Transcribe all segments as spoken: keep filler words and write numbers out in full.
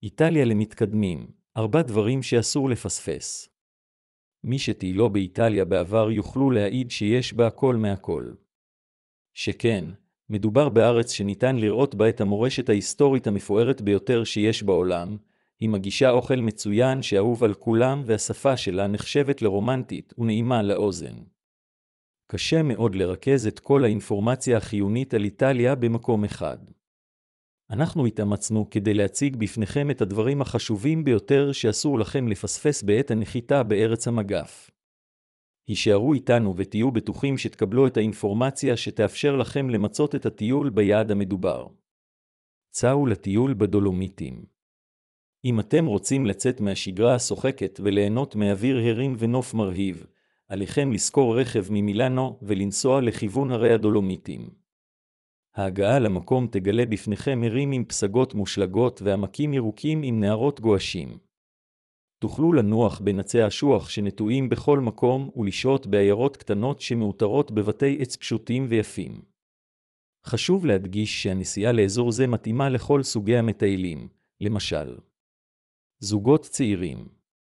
איטליה למתקדמים, ארבע דברים שאסור לפספס. מי שטיילו באיטליה בעבר יוכלו להעיד שיש בה הכל מהכל. שכן, מדובר בארץ שניתן לראות בה את המורשת ההיסטורית המפוארת ביותר שיש בעולם, היא מגישה אוכל מצוין שאהוב על כולם והשפה שלה נחשבת לרומנטית ונעימה לאוזן. קשה מאוד לרכז את כל האינפורמציה החיונית על איטליה במקום אחד. אנחנו התאמצנו כדי להציג בפניכם את הדברים החשובים ביותר שאסור לכם לפספס בעת הנחיתה בארץ המגף. הישארו איתנו ותהיו בטוחים שתקבלו את האינפורמציה שתאפשר לכם למצות את הטיול ביעד המדובר. צאו לטיול בדולומיטים. אם אתם רוצים לצאת מהשגרה השוחקת וליהנות מאוויר הרים ונוף מרהיב, עליכם לשכור רכב ממילאנו ולנסוע לכיוון הרי הדולומיטים. ההגעה למקום תגלה בפניכם הרים עם פסגות מושלגות ועמקים ירוקים עם נהרות גועשים. תוכלו לנוח בין עצי השוח שנטועים בכל מקום ולשהות בעיירות קטנות שמאותרות בבתי עץ פשוטים ויפים. חשוב להדגיש שהנסיעה לאזור זה מתאימה לכל סוגי המטיילים, למשל זוגות צעירים,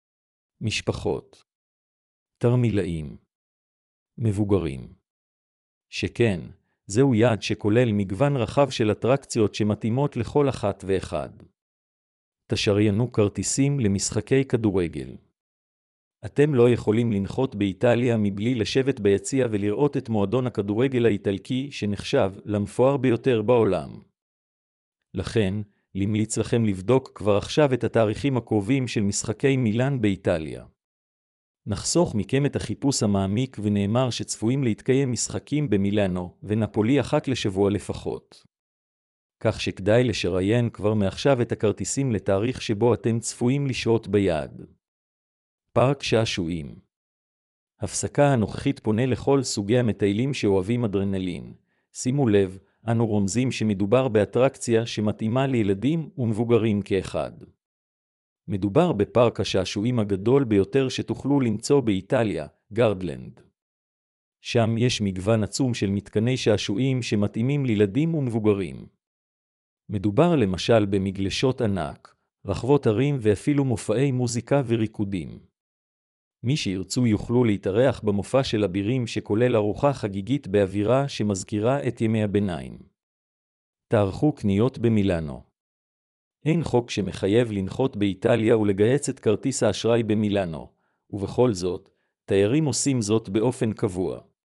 משפחות, תרמילאים, מבוגרים. שכן, זהו יעד שכולל מגוון רחב של אטרקציות שמתאימות לכל אחת ואחד. תשריינו כרטיסים למשחקי כדורגל. אתם לא יכולים לנחות באיטליה מבלי לשבת ביציע ולראות את מועדון הכדורגל האיטלקי שנחשב למפואר ביותר בעולם. לכן, למליץ לכם לבדוק כבר עכשיו את התאריכים הקרובים של משחקי מילאן באיטליה. נחסוך מכם את החיפוש המעמיק ונאמר שצפויים להתקיים משחקים במילאנו ונפולי אחת לשבוע לפחות. כך שכדאי לשריין כבר מעכשיו את הכרטיסים לתאריך שבו אתם צפויים לשהות ביעד. פארק שעשועים. הפסקה הנוכחית פונה לכל סוגי המטיילים שאוהבים אדרנלין. שימו לב, אנו רומזים שמדובר באטרקציה שמתאימה לילדים ומבוגרים כאחד. מדובר בפארק השעשועים הגדול ביותר שתוכלו למצוא באיטליה, גארדלנד. שם יש מגוון עצום של מתקני שעשועים שמתאימים לילדים ומבוגרים. מדובר למשל במגלשות ענק, רחבות הרים ואפילו מופעי מוזיקה וריקודים. מי שירצו יוכלו להתארח במופע של הבירים שכולל ארוחה חגיגית באווירה שמזכירה את ימי הביניים. תערכו קניות במילאנו. אין חוק שמחייב לנחות באיטליה ולגייס את כרטיס האשראי במילאנו, ובכל זאת, תיירים עושים זאת באופן קבוע.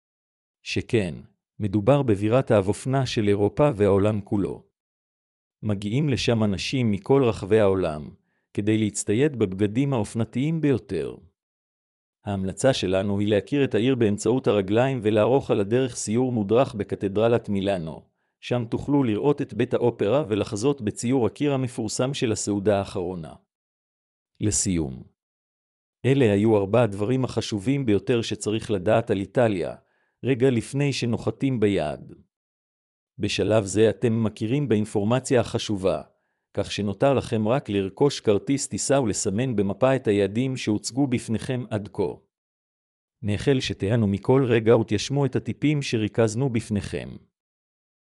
שכן, מדובר בבירת האבופנה של אירופה והעולם כולו. מגיעים לשם אנשים מכל רחבי העולם, כדי להצטייד בבגדים האופנתיים ביותר. ההמלצה שלנו היא להכיר את העיר באמצעות הרגליים ולערוך על הדרך סיור מודרך בקתדרלת מילאנו. שם תוכלו לראות את בית האופרה ולחזות בציור הקיר המפורסם של הסעודה האחרונה. לסיום. אלה היו ארבע הדברים החשובים ביותר שצריך לדעת על איטליה, רגע לפני שנוחתים ביעד. בשלב זה אתם מכירים באינפורמציה החשובה, כך שנותר לכם רק לרכוש כרטיס טיסה ולסמן במפה את היעדים שהוצגו בפניכם עד כה. נאחל שתהנו מכל רגע ותיישמו את הטיפים שריכזנו בפניכם.